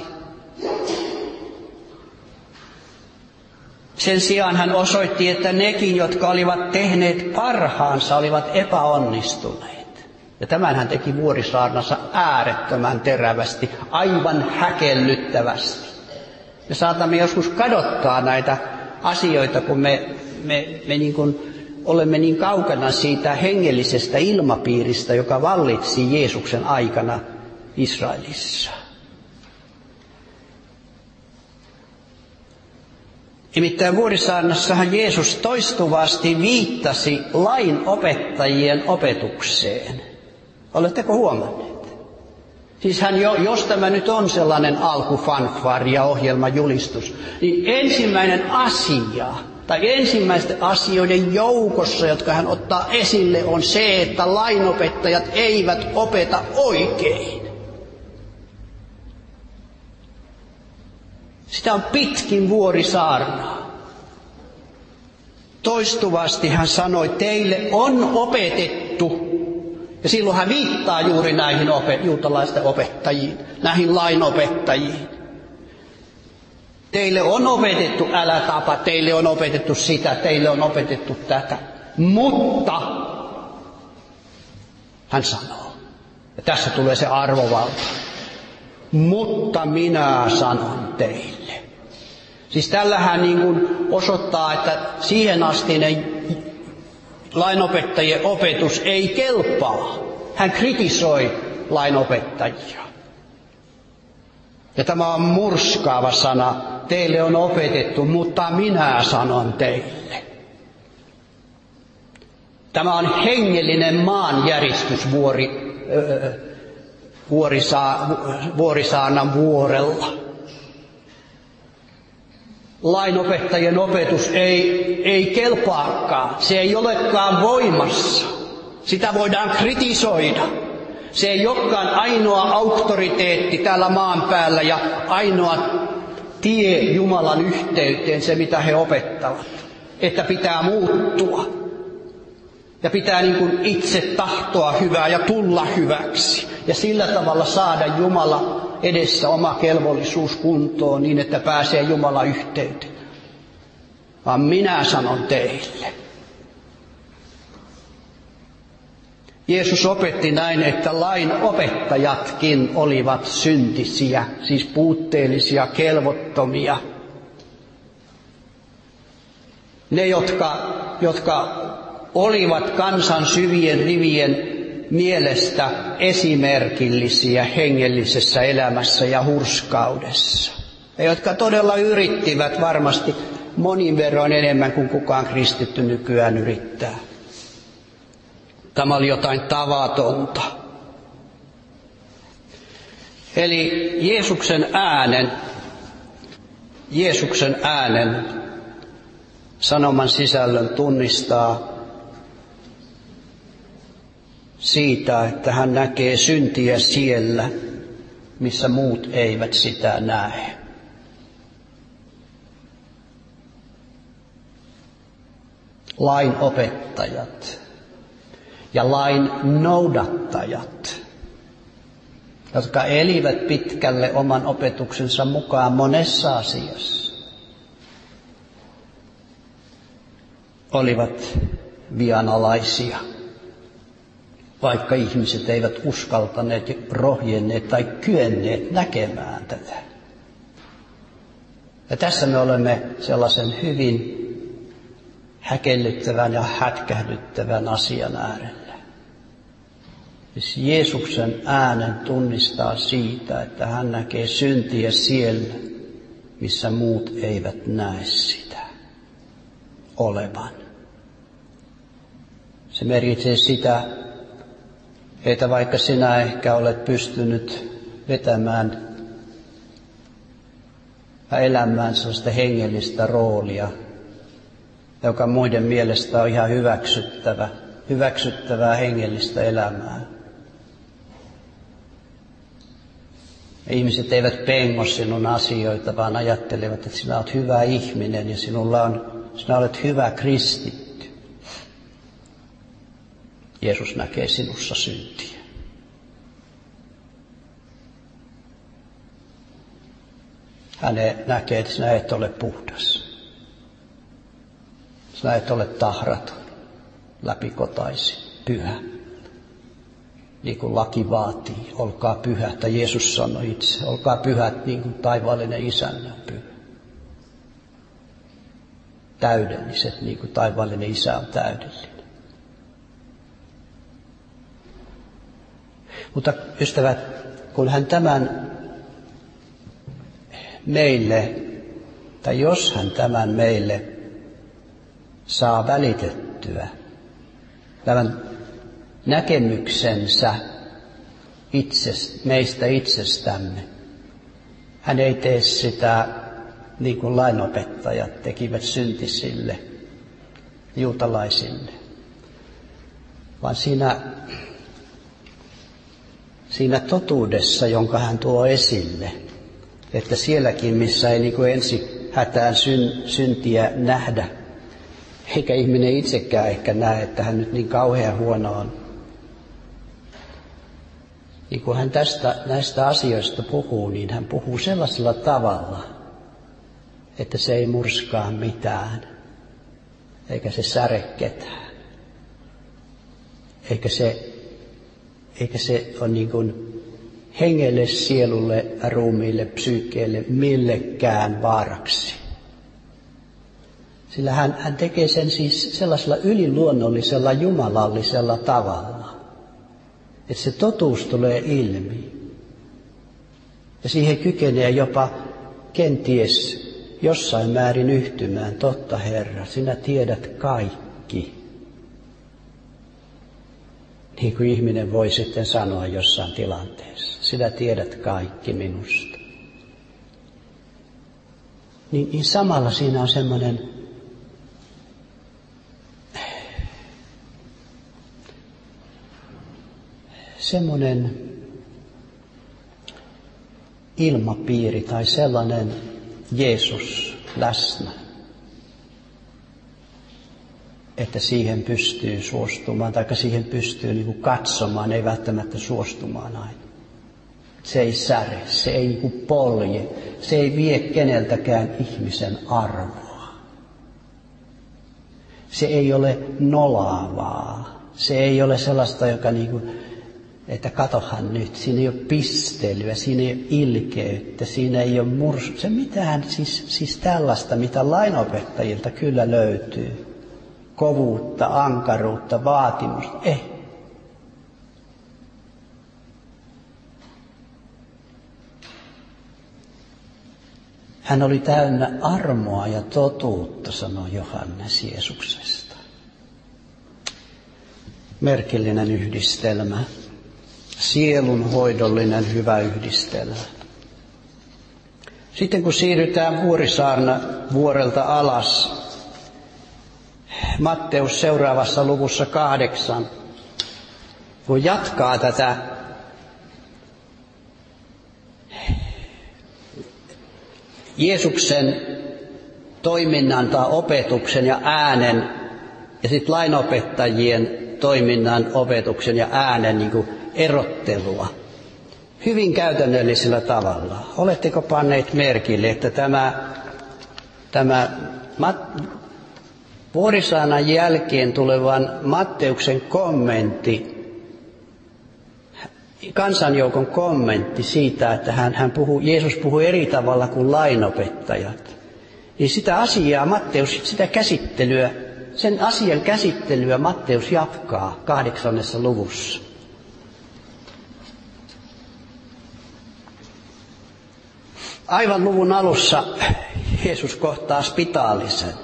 Sen sijaan hän osoitti, että nekin, jotka olivat tehneet parhaansa, olivat epäonnistuneet. Ja tämän hän teki Vuorisaarnassa äärettömän terävästi, aivan häkellyttävästi. Me saatamme joskus kadottaa näitä asioita, kun me, me, me niin kuin olemme niin kaukana siitä hengellisestä ilmapiiristä, joka vallitsi Jeesuksen aikana Israelissa. Nimittäin vuorisaarnassahan Jeesus toistuvasti viittasi lain opettajien opetukseen. Oletteko huomanneet? Siis hän jo, jos tämä nyt on sellainen alkufanfari ja ohjelmajulistus, niin ensimmäinen asia, tai ensimmäisten asioiden joukossa, jotka hän ottaa esille, on se, että lainopettajat eivät opeta oikein. Sitä on pitkin vuorisaarnaa. Toistuvasti hän sanoi, teille on opetettu. Ja silloin hän viittaa juuri näihin opet- juutalaisten opettajiin, näihin lainopettajiin. Teille on opetettu älä tapa, teille on opetettu sitä, teille on opetettu tätä. Mutta, hän sanoo, ja tässä tulee se arvovalta, mutta minä sanon teille. Siis tällähän niin kuin osoittaa, että siihen astinen lainopettajien opetus ei kelpaa. Hän kritisoi lainopettajia. Ja tämä on murskaava sana. Teille on opetettu, mutta minä sanon teille. Tämä on hengellinen maanjäristysvuori, öö, vuorisa, vuorisaarnan vuorella. Lainopettajien opetus ei, ei kelpaakaan. Se ei olekaan voimassa. Sitä voidaan kritisoida. Se ei olekaan ainoa auktoriteetti täällä maan päällä ja ainoa tie Jumalan yhteyteen, se mitä he opettavat. Että pitää muuttua. Ja pitää niin kuin itse tahtoa hyvää ja tulla hyväksi. Ja sillä tavalla saada Jumala edessä oma kelvollisuus kuntoon niin, että pääsee Jumala yhteyteen. Vaan minä sanon teille. Jeesus opetti näin, että lain opettajatkin olivat syntisiä, siis puutteellisia, kelvottomia. Ne, jotka, jotka olivat kansan syvien rivien mielestä esimerkillisiä hengellisessä elämässä ja hurskaudessa. Ja jotka todella yrittivät varmasti monin verroin enemmän kuin kukaan kristitty nykyään yrittää. Tämä oli jotain tavatonta. Eli Jeesuksen äänen, Jeesuksen äänen sanoman sisällön tunnistaa siitä, että hän näkee syntiä siellä, missä muut eivät sitä näe. Lain opettajat ja lain noudattajat, jotka elivät pitkälle oman opetuksensa mukaan monessa asiassa, olivat vianalaisia. Vaikka ihmiset eivät uskaltaneet, rohjenneet tai kyenneet näkemään tätä. Ja tässä me olemme sellaisen hyvin häkellyttävän ja hätkähdyttävän asian äärellä. Siis Jeesuksen äänen tunnistaa siitä, että hän näkee syntiä siellä, missä muut eivät näe sitä olevan. Se merkitsee sitä, että vaikka sinä ehkä olet pystynyt vetämään ja elämään sellaista hengellistä roolia, joka muiden mielestä on ihan hyväksyttävä, hyväksyttävää hengellistä elämää. Ihmiset eivät pengo sinun asioita, vaan ajattelevat, että sinä olet hyvä ihminen ja sinulla on, sinä olet hyvä kristitty. Jeesus näkee sinussa syntiä. Hän näkee, että sinä et ole puhdas. Sinä et ole tahraton, läpikotaisin, pyhä. Niin kuin laki vaatii, olkaa pyhät. Tai Jeesus sanoi itse, olkaa pyhät niin kuin taivaallinen Isänne on pyhä. Täydelliset niin kuin taivaallinen Isä on täydellinen. Mutta ystävät, kun hän tämän meille tai jos hän tämän meille saa välitettyä, tämän näkemyksensä itsestä, meistä itsestämme, hän ei tee sitä niin kuin lainopettajat tekivät syntisille, juutalaisille, vaan siinä, siinä totuudessa, jonka hän tuo esille, että sielläkin, missä ei niin kuin ensi hätään syn, syntiä nähdä, eikä ihminen itsekään ehkä näe, että hän nyt niin kauhean huono on. Niin kun hän tästä, näistä asioista puhuu, niin hän puhuu sellaisella tavalla, että se ei murskaa mitään, eikä se säre ketään, eikä se, eikä se ole niin kuin hengelle, sielulle, ruumiille, psyykkeelle millekään vaaraksi. Sillä hän, hän tekee sen siis sellaisella yliluonnollisella, jumalallisella tavalla, että se totuus tulee ilmi. Ja siihen kykenee jopa kenties jossain määrin yhtymään, totta Herra, sinä tiedät kaikki. Niin kuin ihminen voi sitten sanoa jossain tilanteessa, sinä tiedät kaikki minusta. Niin, niin samalla siinä on semmoinen semmoinen ilmapiiri tai sellainen Jeesus läsnä, että siihen pystyy suostumaan, tai siihen pystyy niin kuin katsomaan, ei välttämättä suostumaan aina. Se ei säre, se ei niin kuin polje, se ei vie keneltäkään ihmisen arvoa. Se ei ole nolaavaa, se ei ole sellaista, joka niin kuin, että katohan nyt, siinä ei ole pistelyä, siinä ei ole ilkeyttä, siinä ei ole mursu, se mitään, siis, siis tällaista, mitä lainopettajilta kyllä löytyy. Kovuutta, ankaruutta, vaatimusta, ei. Hän oli täynnä armoa ja totuutta, sanoi Johannes Jeesuksesta. Merkillinen yhdistelmä. Sielunhoidollinen hyvä yhdistelmä. Sitten kun siirrytään Vuorisaarna vuorelta alas, Matteus seuraavassa luvussa kahdeksan, kun jatkaa tätä Jeesuksen toiminnan tai opetuksen ja äänen ja sitten lainopettajien toiminnan, opetuksen ja äänen niin kuin erottelua. Hyvin käytännöllisellä tavalla. Oletteko panneet merkille, että tämä, tämä Vuorisaanan jälkeen tulevan Matteuksen kommentti, kansanjoukon kommentti siitä, että hän, hän puhuu, Jeesus puhuu eri tavalla kuin lainopettajat, niin sitä asiaa Matteus, sitä käsittelyä, sen asian käsittelyä Matteus jatkaa kahdeksannessa luvussa. Aivan luvun alussa Jeesus kohtaa spitaalisen.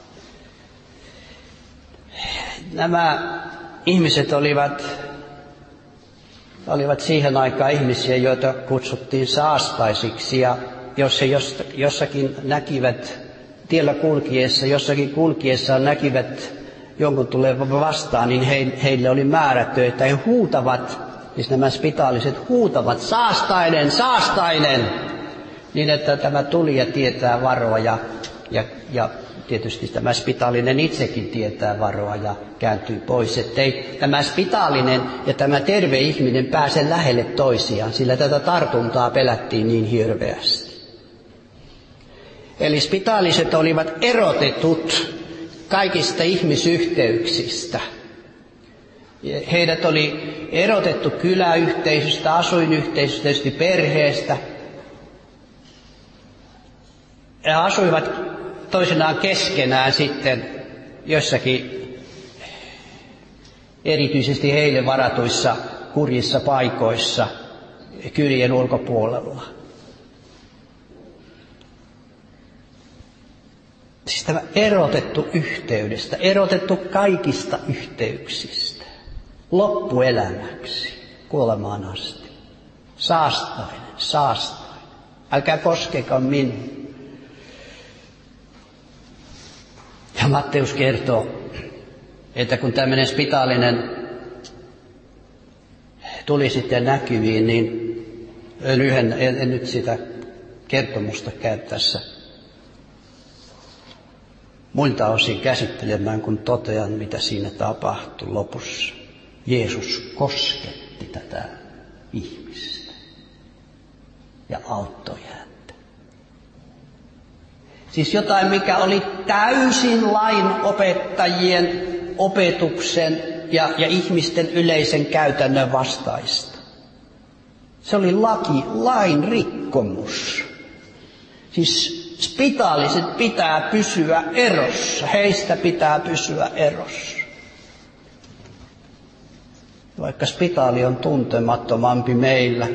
Nämä ihmiset olivat, olivat siihen aikaan ihmisiä, joita kutsuttiin saastaisiksi, ja jos he jossakin näkivät tiellä kulkiessa, jossakin kulkiessaan näkivät jonkun tulevan vastaan, niin heille oli määrätty, että he huutavat, siis nämä spitaaliset huutavat, saastainen, saastainen, niin että tämä tulija tietää varoa ja, ja, ja tietysti tämä spitaalinen itsekin tietää varoa ja kääntyy pois, ettei tämä spitaalinen ja tämä terve ihminen pääse lähelle toisiaan, sillä tätä tartuntaa pelättiin niin hirveästi. Eli spitaaliset olivat erotetut kaikista ihmisyhteyksistä. Heidät oli erotettu kyläyhteisöstä, asuinyhteisöstä, tietysti perheestä. He asuivat toisenaan keskenään sitten jossakin erityisesti heille varatuissa kurjissa paikoissa kylien ulkopuolella. Siis tämä erotettu yhteydestä, erotettu kaikista yhteyksistä, loppuelämäksi, kuolemaan asti. Saastainen, saastainen. Älkää koskeko minua. Ja Matteus kertoo, että kun tämmöinen spitaalinen tuli sitten näkyviin, niin lyhyen, en, en nyt sitä kertomusta käy tässä muilta osin käsittelemään, kun totean, mitä siinä tapahtui lopussa. Jeesus kosketti tätä ihmistä ja auttoi häntä. Siis jotain, mikä oli täysin lain opettajien opetuksen ja, ja ihmisten yleisen käytännön vastaista. Se oli laki, lain rikkomus. Siis spitaaliset pitää pysyä erossa, heistä pitää pysyä erossa. Vaikka spitaali on tuntemattomampi meillä,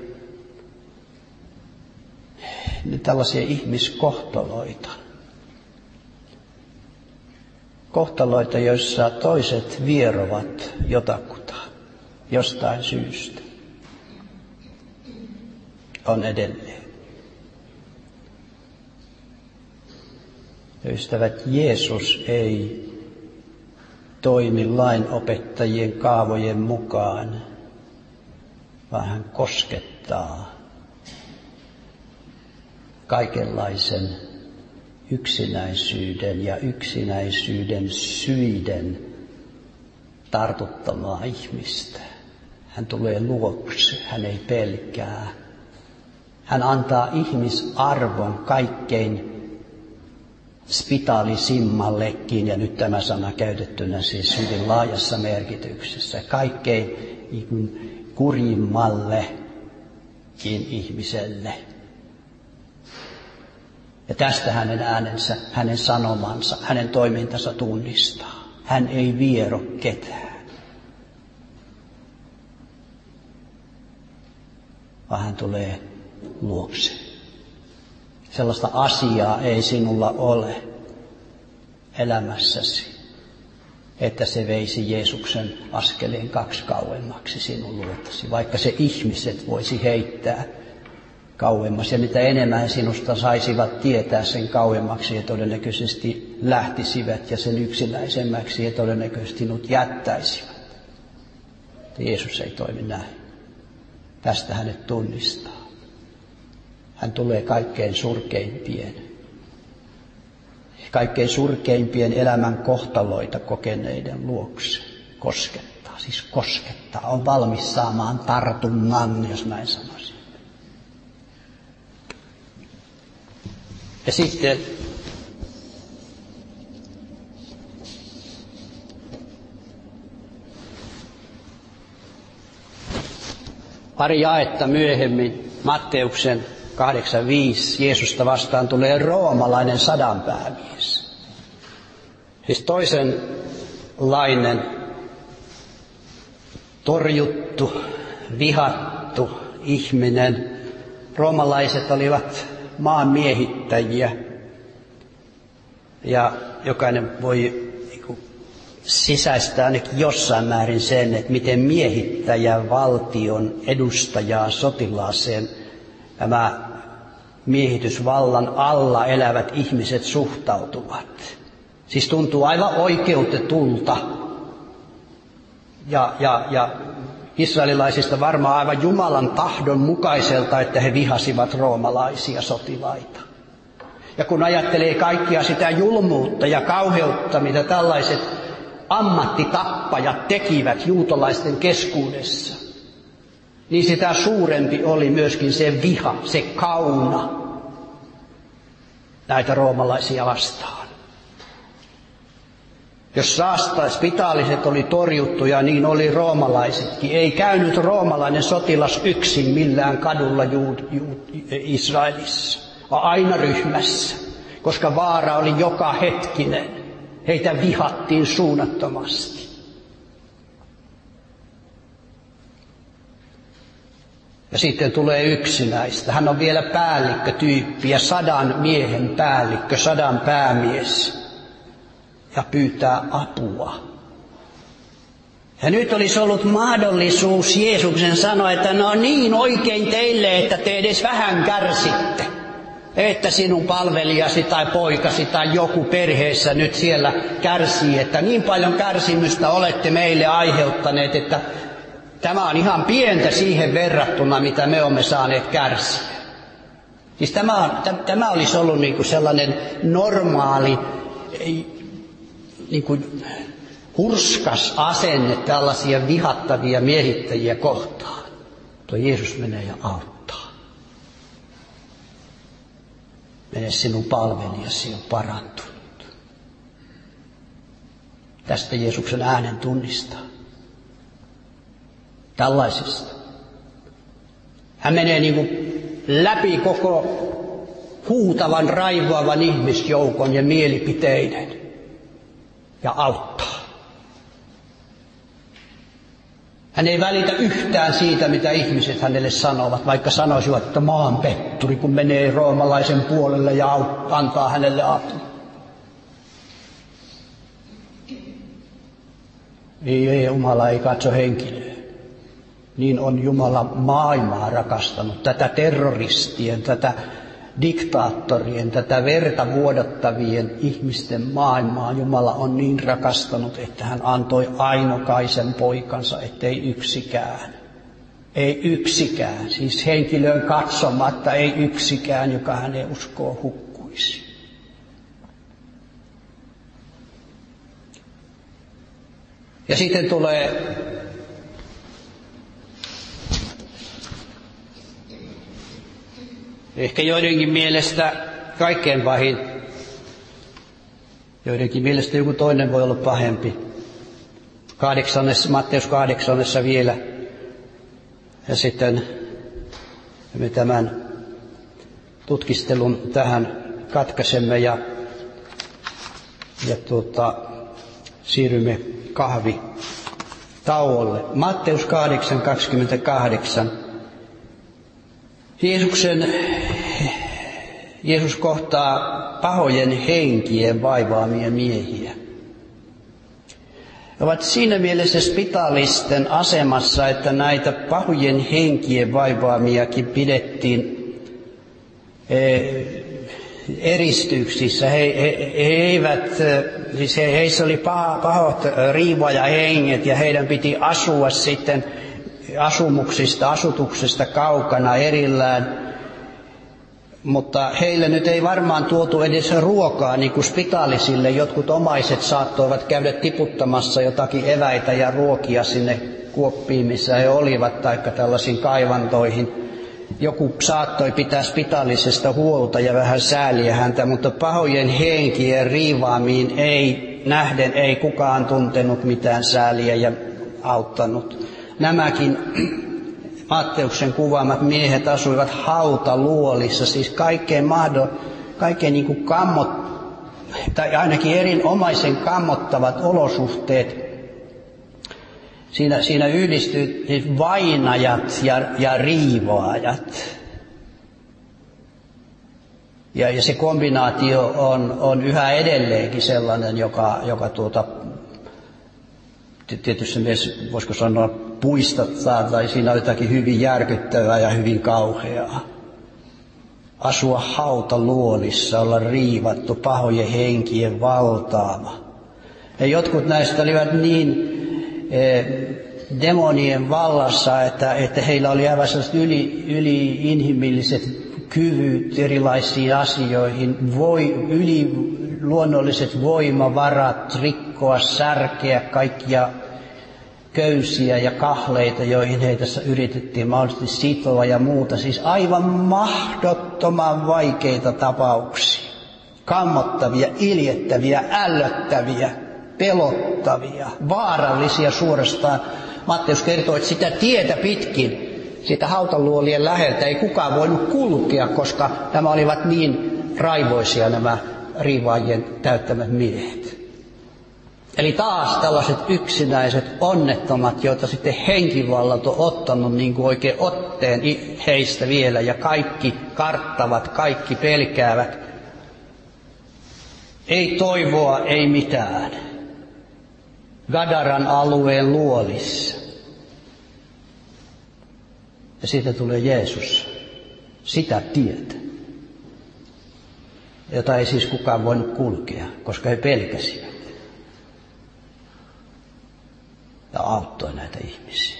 niin tällaisia ihmiskohtaloita. Kohtaloita, joissa toiset vierovat jotakuta jostain syystä, on edelleen. Ystävät, Jeesus ei toimi lainopettajien kaavojen mukaan, vaan hän koskettaa kaikenlaisen yksinäisyyden ja yksinäisyyden syiden tartuttamaa ihmistä. Hän tulee luokse, hän ei pelkää. Hän antaa ihmisarvon kaikkein spitaalisimmallekin, ja nyt tämä sana käytettynä siis hyvin laajassa merkityksessä, kaikkein kurjimmallekin ihmiselle. Ja tästä hänen äänensä, hänen sanomansa, hänen toimintansa tunnistaa. Hän ei viero ketään, vaan hän tulee luokse. Sellaista asiaa ei sinulla ole elämässäsi, että se veisi Jeesuksen askeleen kaksi kauemmaksi sinun luotasi, vaikka se ihmiset voisi heittää kauemmas. Ja mitä enemmän sinusta saisivat tietää, sen kauemmaksi ja todennäköisesti lähtisivät, ja sen yksinäisemmäksi ja todennäköisesti sinut jättäisivät. Jeesus ei toimi näin. Tästä hänet tunnistaa. Hän tulee kaikkein surkeimpien, kaikkein surkeimpien elämän kohtaloita kokeneiden luokse. Koskettaa, siis koskettaa. On valmis saamaan tartunnan, jos näin sanoisin. Ja sitten pari jaetta myöhemmin Matteuksen kahdeksan viisi Jeesusta vastaan tulee roomalainen sadanpäämies. Siis toisenlainen torjuttu, vihattu ihminen. Roomalaiset olivat maan miehittäjiä, ja jokainen voi sisäistää ainakin jossain määrin sen, että miten miehittäjä valtion edustajaa sotilaaseen nämä miehitysvallan alla elävät ihmiset suhtautuvat. Siis tuntuu aivan oikeutetulta. Ja, ja, ja israelilaisista varmaan aivan Jumalan tahdon mukaiselta, että he vihasivat roomalaisia sotilaita. Ja kun ajattelee kaikkia sitä julmuutta ja kauheutta, mitä tällaiset ammattitappajat tekivät juutalaisten keskuudessa, niin sitä suurempi oli myöskin se viha, se kauna näitä roomalaisia vastaan. Jos saasta spitaaliset oli torjuttuja, niin oli roomalaisetkin. Ei käynyt roomalainen sotilas yksin millään kadulla Juud, Juud, Israelissa, vaan aina ryhmässä, koska vaara oli joka hetkinen. Heitä vihattiin suunnattomasti. Ja sitten tulee yksi näistä. Hän on vielä päällikkötyyppi ja sadan miehen päällikkö, sadan päämies. Ja pyytää apua. Ja nyt olisi ollut mahdollisuus Jeesuksen sanoa, että no niin oikein teille, että te edes vähän kärsitte. Että sinun palvelijasi tai poikasi tai joku perheessä nyt siellä kärsii, että niin paljon kärsimystä olette meille aiheuttaneet, että tämä on ihan pientä siihen verrattuna, mitä me olemme saaneet kärsiä. Siis tämä, on, tämä olisi ollut niin kuin sellainen normaali, niin kuin hurskas asenne tällaisia vihattavia miehittäjiä kohtaan. Tuo Jeesus menee ja auttaa. Mene sinun palvelijasi on parantunut. Tästä Jeesuksen äänen tunnistaa. Tällaisesta. Hän menee niin kuin läpi koko huutavan, raivoavan ihmisjoukon ja mielipiteiden ja auttaa. Hän ei välitä yhtään siitä, mitä ihmiset hänelle sanovat, vaikka sanoisivat, että maanpetturi, kun menee roomalaisen puolelle ja antaa hänelle apua. Ei, ei, Jumala ei katso henkilöä. Niin on Jumala maailmaa rakastanut, tätä terroristien, tätä diktaattorien, tätä verta vuodattavien ihmisten maailmaa Jumala on niin rakastanut, että hän antoi ainokaisen poikansa, ettei yksikään, ei yksikään, siis henkilöön katsomatta ei yksikään, joka hänen uskoo hukkuisi. Ja sitten tulee ehkä joidenkin mielestä kaikkein pahin, joidenkin mielestä joku toinen voi olla pahempi. Kahdeksannessa, Matteus kahdeksannessa vielä. Ja sitten me tämän tutkistelun tähän katkaisemme ja, ja tuota, siirrymme kahvitauolle. Matteus kahdeksan kaksikymmentäkahdeksan. Jeesuksen, Jeesus kohtaa pahojen henkien vaivaamia miehiä. He ovat siinä mielessä spitaalisten asemassa, että näitä pahojen henkien vaivaamiakin pidettiin eristyksissä. He, he, he eivät, siis he, heissä oli paha, pahot riivajahenget ja heidän piti asua sitten asumuksista, asutuksesta kaukana erillään, mutta heille nyt ei varmaan tuotu edes ruokaa, niin kuin spitaalisille jotkut omaiset saattoivat käydä tiputtamassa jotakin eväitä ja ruokia sinne kuoppiin, missä he olivat, taikka tällaisiin kaivantoihin. Joku saattoi pitää spitaalisesta huolta ja vähän sääliä häntä, mutta pahojen henkien riivaamiin ei nähden, ei kukaan tuntenut mitään sääliä ja auttanut. Nämäkin Matteuksen kuvaamat miehet asuivat hautaluolissa, siis kaikkein mahdoll, kaikkein niin kuin kammot, tai ainakin erinomaisen kammottavat olosuhteet. Siinä, siinä yhdistyy siis vainajat ja, ja riivaajat. Ja, ja se kombinaatio on, on yhä edelleenkin sellainen, joka, joka tuota, tietysti mies, voisiko sanoa, puistattaa, tai siinä on jotakin hyvin järkyttävää ja hyvin kauheaa. Asua hautaluolissa, olla riivattu, pahojen henkien valtaama. Ja jotkut näistä olivat niin eh, demonien vallassa, että, että heillä oli aivan sellaiset yli, yli-inhimilliset kyvyt erilaisiin asioihin, voi, yliluonnolliset voimavarat, rikkoa, särkeä kaikkia köysiä ja kahleita, joihin heitä tässä yritettiin mahdollisesti sitoa ja muuta. Siis aivan mahdottoman vaikeita tapauksia. Kammottavia, iljettäviä, ällöttäviä, pelottavia, vaarallisia suorastaan. Matteus kertoo, että sitä tietä pitkin, sitä hautaluolien läheltä ei kukaan voinut kulkea, koska nämä olivat niin raivoisia nämä riivaajien täyttämät miehet. Eli taas tällaiset yksinäiset onnettomat, joita sitten henkivallat on ottanut niin kuin oikein otteen heistä vielä, ja kaikki karttavat, kaikki pelkäävät. Ei toivoa, ei mitään. Gadaran alueen luolissa. Ja siitä tulee Jeesus, sitä tietä, jota ei siis kukaan voinut kulkea, koska he pelkäsivät. Ja auttoi näitä ihmisiä.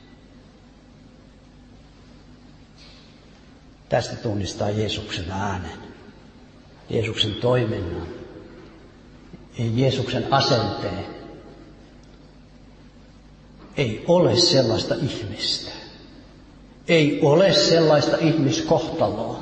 Tästä tunnistaa Jeesuksen äänen, Jeesuksen toiminnan ja Jeesuksen asenteen. Ei ole sellaista ihmistä. Ei ole sellaista ihmiskohtaloa.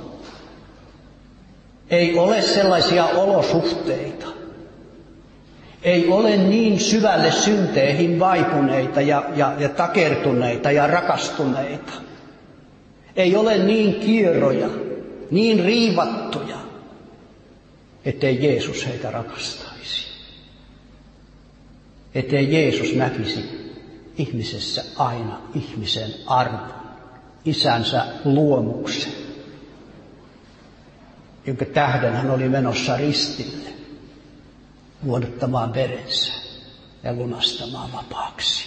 Ei ole sellaisia olosuhteita. Ei ole niin syvälle synteihin vaipuneita ja, ja, ja takertuneita ja rakastuneita. Ei ole niin kieroja, niin riivattuja, ettei Jeesus heitä rakastaisi. Ettei Jeesus näkisi ihmisessä aina ihmisen arvon, isänsä luomuksen, jonka tähden hän oli menossa ristille vuodattamaan verensä ja lunastamaan vapaaksi.